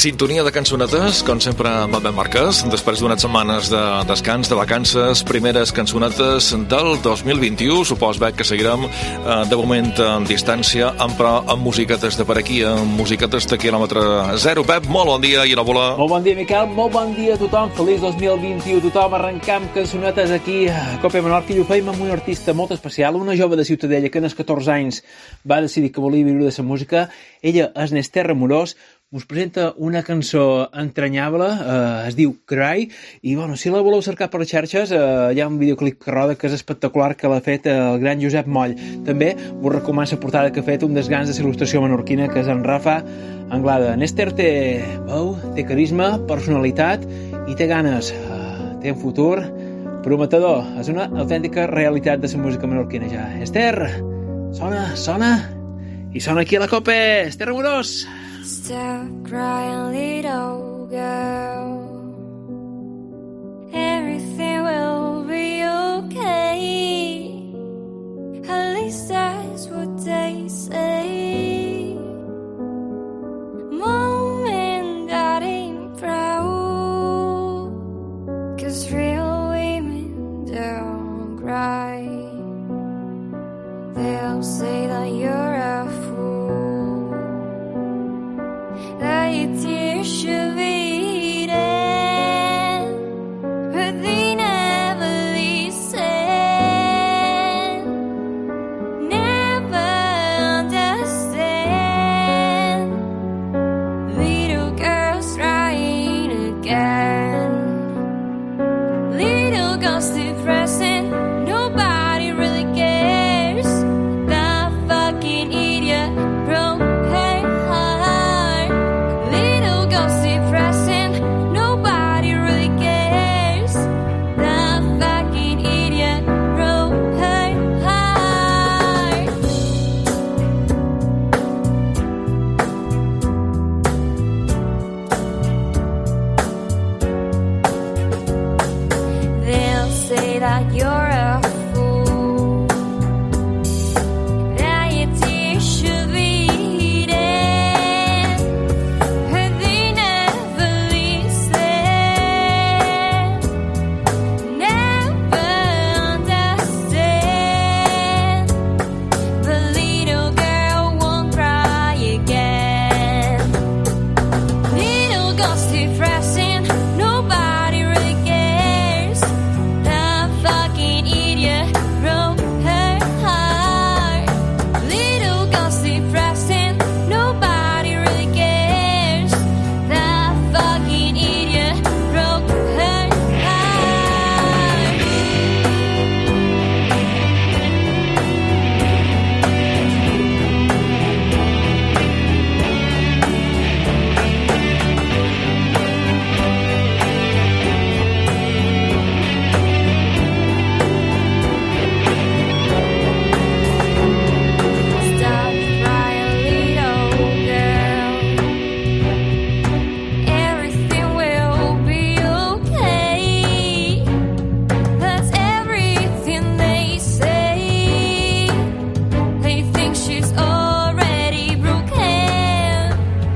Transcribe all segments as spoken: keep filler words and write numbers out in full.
sintonia de cançonetes, com sempre amb Albert Marquès, després d'unes setmanes de descans, de vacances, primeres cançonetes del dos mil vint-i-u. Supos, Bec, que seguirem eh, de moment en distància, però amb musiquetes de per aquí, amb musiquetes de quilòmetre zero. Pep, molt bon dia i enhorabuena. Molt bon dia, Miquel, molt bon dia a tothom. Feliç dos mil vint-i-u, tothom. Arrencam cançonetes aquí a Cope Menorca i ho feim amb un artista molt especial, una jove de Ciutadella que en els catorze anys va decidir que volia viure de la música. Ella és Nester Amorós, us presenta una cançó entranyable, eh, es diu Cry, i bueno, si la voleu cercar per les xarxes, eh, hi ha un videoclip que roda que és espectacular, que l'ha fet el gran Josep Moll. També us recomano la portada que ha fet un dels grans de l'il·lustració menorquina, que és en Rafa Anglada. Nester té veu, té carisma, personalitat i té ganes, eh, té un futur prometedor. És una autèntica realitat de la música menorquina ja. Ester, sona, sona, i sona aquí a la Cope. Ester Amorós. Stop crying, little girl. Everything will be okay. At least that's what they say. Mom and Dad ain't proud, 'cause real women don't cry. They'll say that you're a fool, that your tears should be hidden, but they never listen, never understand. Little girls trying again, little girls depressing, nobody really cares. That fucking idiot broke her heart. Little girls depressing, nobody really cares. That fucking idiot broke her heart. They'll say that you're a fool, that your tears should be hidden, but they never listen, never understand. The little girl won't cry again. Little girl's depressing, nobody really cares. That fucking idiot broke her heart. Little girl's depressing, nobody really cares. That fucking idiot broke her heart. Stop crying, little girl. Everything will be okay. That's everything they say. They think she's already broken,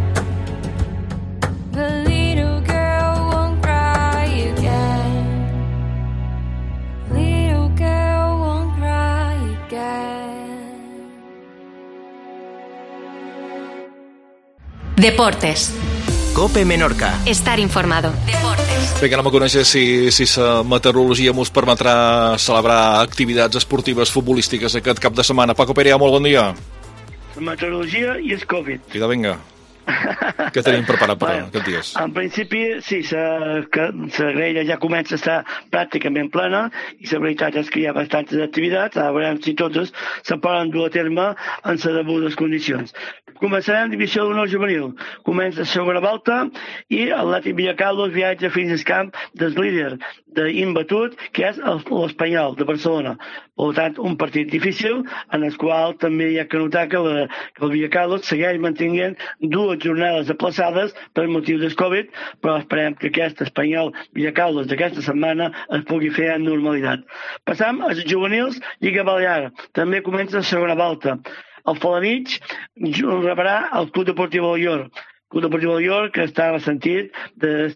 but little girl won't cry again. Little girl won't cry again. Deportes. Cope Menorca. Estar informado. Deportes. Bé, que no me coneixes si, si la meteorologia mos permetrà celebrar activitats esportives futbolístiques aquest cap de setmana. Paco Perea, molt bon dia. La meteorologia i el Covid. Vida, vinga. Què tenim preparat per Bueno, aquests dies? En principi, sí, la grella ja comença a estar pràcticament plena i la veritat és que hi ha bastantes activitats, ara veurem si totes se poden dur a terme en les degudes condicions. Començarem divisió d'honor juvenil. Comença la segona volta i l'Atlètic Villacarlos viatja fins al camp del líder d'imbatut, que és l'Espanyol de Barcelona. Per tant, un partit difícil en el qual també hi ha que notar que, la, que el Villacarlos segueix mantenint dues jornades aplaçades per motiu del Covid, però esperem que aquest Espanyol Villacarlos d'aquesta setmana es pugui fer en normalitat. Passam als juvenils, Lliga Balear. També comença la segona volta. El Felanitx rebrà el Club Deportiu Balaguer. Club Deportiu Alaior, que està ressentit de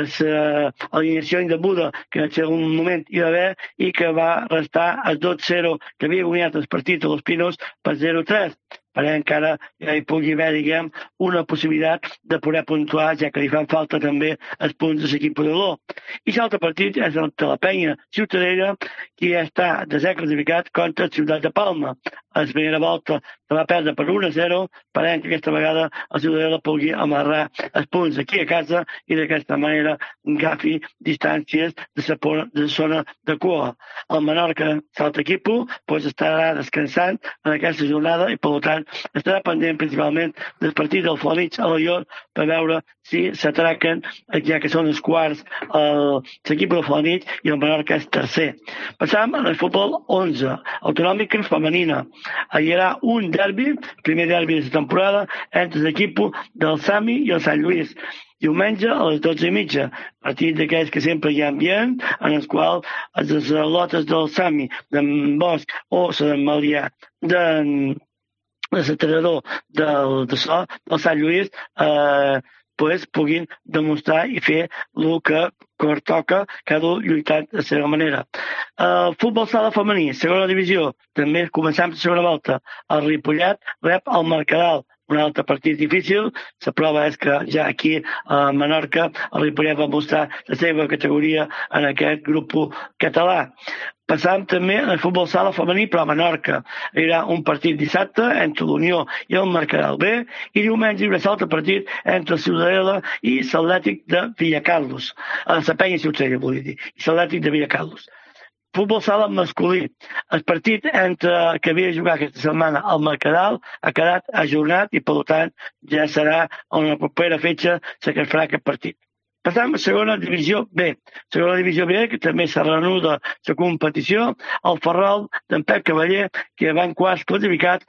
l'alineació indeguda que en un moment hi va haver i que va restar a dos zero, que havia guanyat el partit a Los Pinos per zero tres. Perquè encara ja hi pugui haver, diguem, una possibilitat de poder puntuar, ja que li fan falta també els punts de l'equip de l'O. I l'altre partit és el de la Penya Ciutadella, que ja està desclassificat contra el Ciutat de Palma. A la primera volta se va perdre per un a zero, esperem que aquesta vegada el Ciutadella pugui amarrar els punts aquí a casa i d'aquesta manera agafi distàncies de la, de la zona de cua. El Menorca, l'altre equip, doncs estarà descansant en aquesta jornada i, per tant, estarà pendent principalment del partit del Flonich a l'Alaior per veure si s'atraquen, ja que són els quarts, l'equip del Flonich i el Menorca és tercer. Passam al futbol onze, autonòmica femenina. Hi haurà un derbi, primer derbi de la temporada, entre l'equip del Sami i el Sant Lluís. Diumenge a les dotze i mitja, partit d'aquells que sempre hi ha ambient, en el qual les lotes del Sami, d'en Bosch o d'en Malià, d'en l'entrenador del, de so, del Sant Lluís, eh, pues, puguin demostrar i fer el que toca, cada un lluitant de la seva manera. El futbol sala femení, segona divisió, també començant la segona volta. El Ripollet rep el Mercadal, un altre partit difícil. La prova és que ja aquí a Menorca el Ripollet va mostrar la seva categoria en aquest grup català. Passam també al futbol sala femení, però a Menorca. Hi haurà un partit dissabte entre l'Unió i el Mercadal B i diumenge hi haurà l'altre partit entre el Ciutadella i l'Atlètic de Villacarlos. A la Penya Ciutadella, vull dir, i l'Atlètic de Villacarlos. Futbol sala masculí. El partit entre que havia de jugar aquesta setmana al Mercadal ha quedat ajornat i, per tant, ja serà en la propera fetge la que es farà aquest partit. Passam a segona divisió B. Segona divisió B, que també s'ha reanuda la competició, el Ferrol d'en Pep Cavaller, que van quarts classificats,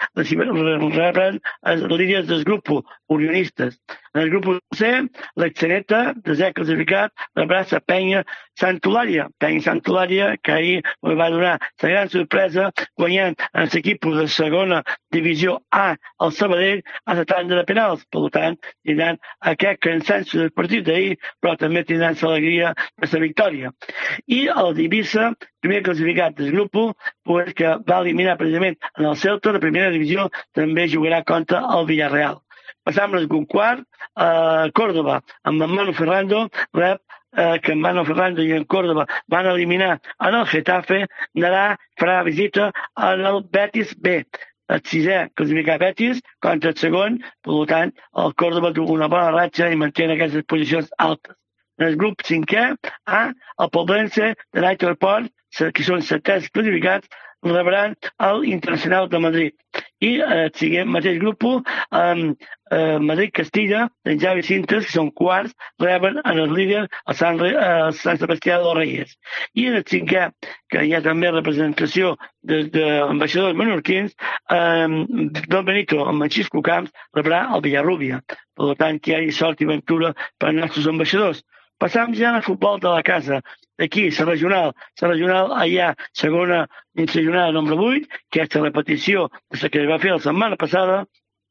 reben els líders del grup unionistes. En el grup C, l'Exceneta, desè classificat, rebrà la Penya Santolària. Penya Santolària, que ahir va donar la gran sorpresa guanyant en l'equip de segona divisió A, el Sabadell, a la tanda de penals. Per tant, tindran aquest cansanci del partit d'ahir, però també tindran l'alegria de la victòria. I el d'Eivissa, primer classificat del grup, pues, que va eliminar precisament en el Celta de primera divisió, també jugarà contra el Villarreal. Passam al quart, a Córdoba, amb en Manu Ferrando, rep eh, que en Manu Ferrando i en Córdoba van eliminar en el Getafe, anarà, farà visita en el Betis B. El sisè classificat Betis contra el segon, per tant, el Córdoba du una bona ratxa i manté aquestes posicions altes. En el grup cinquè, A, el Poblense de l'Aitor Port, que són setès classificats, rebran el Internacional de Madrid. I el eh, mateix grup, eh, eh, Madrid-Castilla, d'en Javi Cintas, que són quarts, reben en el líder a Sant, eh, Sant Sebastià dels Reyes. I en el cinquè, que hi ha també representació d'ambaixadors menorquins, eh, Don Benito, amb en Xisco Camps, rebrà el Villarrubia. Per tant, que hi hagi sort i aventura per als nostres ambaixadors. Passam ja al futbol de la casa. Aquí, la regional. La regional allà, segona regional número vuit, que és la repetició de la que es va fer la setmana passada,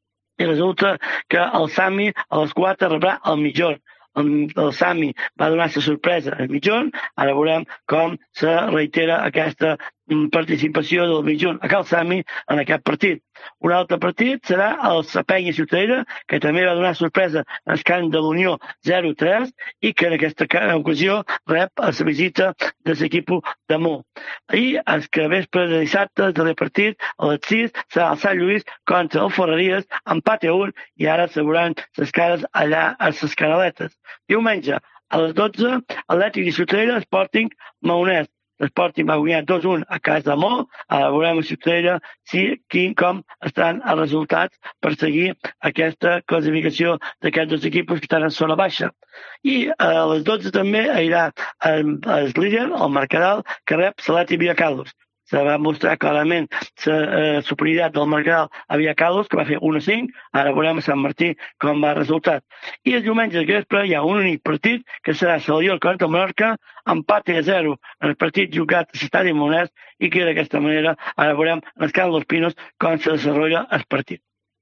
i resulta que el Sami a les quatre rebrà el mitjón. El, el Sami va donar la sorpresa al mitjón, ara veurem com se reitera aquesta participació del mitjón a Cal Sami en aquest partit. Un altre partit serà el Penya Ciutadella, que també va donar sorpresa en el camp de l'Unió zero tres i que en aquesta ocasió rep la visita de l'equip de Mó. I el que vespre de dissabte del partit, a les sis, serà el Sant Lluís contra el Ferreries, empat a un, i ara asseguran les cares allà a les canaletes. Diumenge, a les dotze, Atlètic de Ciutadella, Sporting Maonès. L'Sporting va guanyar dos a un a casa de Mó. Ara veurem a Ciutadella si, quin, com estan els resultats per seguir aquesta classificació d'aquests dos equips que estan en zona baixa. I a les dotze també hi haurà el, el líder, el Mercadal, que rep l'Atlètic Villacarlos. Se va mostrar clarament la eh, superioritat del Mercadal a Villacarlos, que va fer un a cinc, ara veurem a Sant Martí com va el resultat. I el diumenge de vespre hi ha un únic partit, que serà l'Alaior contra el Menorca, empat a zero en el partit jugat a l'Estadi Maonès, i que d'aquesta manera ara veurem en el camp dels Pinos com se desenvolupa el partit.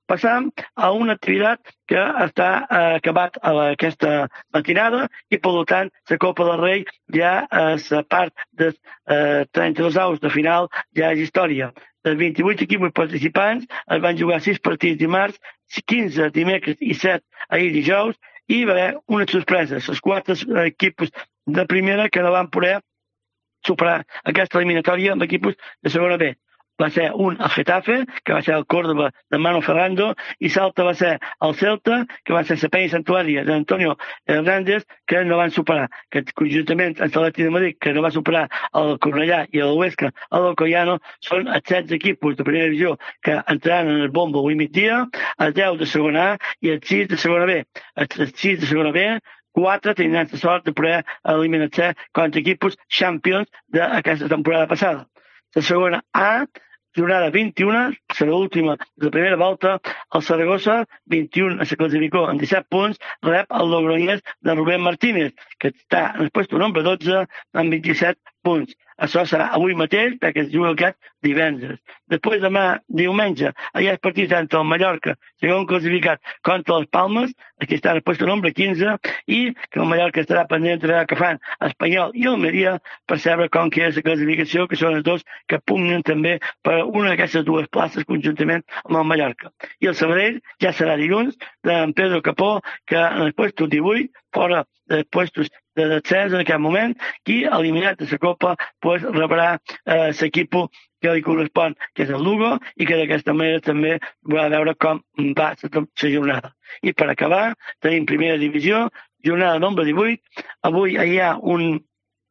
Passam a una activitat que està eh, acabat a la, aquesta matinada i, per tant, la Copa del Rei ja és a part dels eh, trenta-dos aus de final, ja és història. Els vint-i-vuit equips participants es van jugar sis partits dimarts, quinze dimecres i set ahir dijous, i hi va haver unes sorpreses. Els quatre equips de primera que no van poder superar aquesta eliminatòria amb equips de segona B. Va ser un el Getafe, que va ser el Córdoba de Mano Ferrando, i l'altre va ser el Celta, que va ser la Penya Santuària d'Antonio Hernández, que no van superar. Que conjuntament amb l'Atlètic de Madrid, que no va superar el Cornellà i el Huesca, el Alcoyano, són els setze equips de primera divisió que entraran en el bombo avui migdia, els deu de segona A i els sis de segona B. Els sis de segona B, quatre tindran la sort de poder eliminar-se contra equips champions d'aquesta temporada passada. La segona A, jornada vint-i-una, serà l'última de la primera volta, el Saragossa, vint-i-un, se classificó amb disset punts, rep el Logroñés de Rubén Martínez, que està en el puesto número dotze amb vint-i-set punts. Això serà avui mateix, perquè es juga aquest divendres. Després, demà, diumenge, hi ha el partit entre el Mallorca, segon classificat, contra les Palmes, aquí està en el puesto número quinze, i que el Mallorca estarà pendent de que fan Espanyol i Almeria per saber com que és la classificació, que són els dos que pugnen també per una d'aquestes dues places conjuntament amb el Mallorca. I el Sabadell ja serà dilluns d'en Pedro Capó, que en el puesto divuit, fora dels puestos de descens en aquest moment, qui, eliminat de la Copa, pues, rebrà eh, l'equip que li correspon, que és el Lugo, i que d'aquesta manera també va veure com va la jornada. I per acabar, tenim primera divisió, jornada número divuit. Avui hi ha un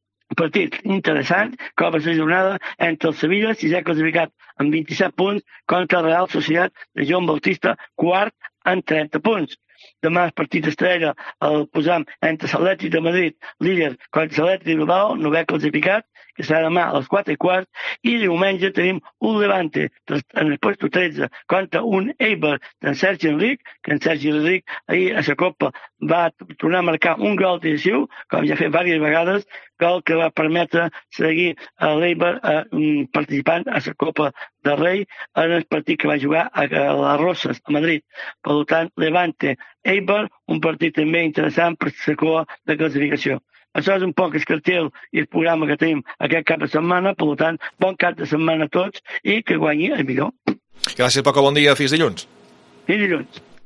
partit interessant, com va ser la jornada entre el Sevilla, sisè classificat amb vint-i-set punts, contra el Real Societat de Joan Bautista, quart amb trenta punts. Demà el partit estrella el posam entre l'Atlètic de Madrid, líder, contra l'Atlètic de Bilbao, novè classificat, que serà demà a les quatre i quart, i diumenge tenim un Levante en el puesto tretze contra un Eibar d'en Sergi Enric, que en Sergi Enric ahir a la Copa va tornar a marcar un gol decisiu, com ja ha fet diverses vegades, gol que va permetre seguir a l'Eibar eh, participant a la Copa del Rei en el partit que va jugar a, a les Roses, a Madrid. Per tant, Levante, Eibar, un partit també interessant per la cua de classificació. Això és un poc el cartell i el programa que tenim aquest cap de setmana, per tant, bon cap de setmana a tots i que guanyi el millor. Gràcies, Paco, bon dia, fins dilluns. Fins dilluns.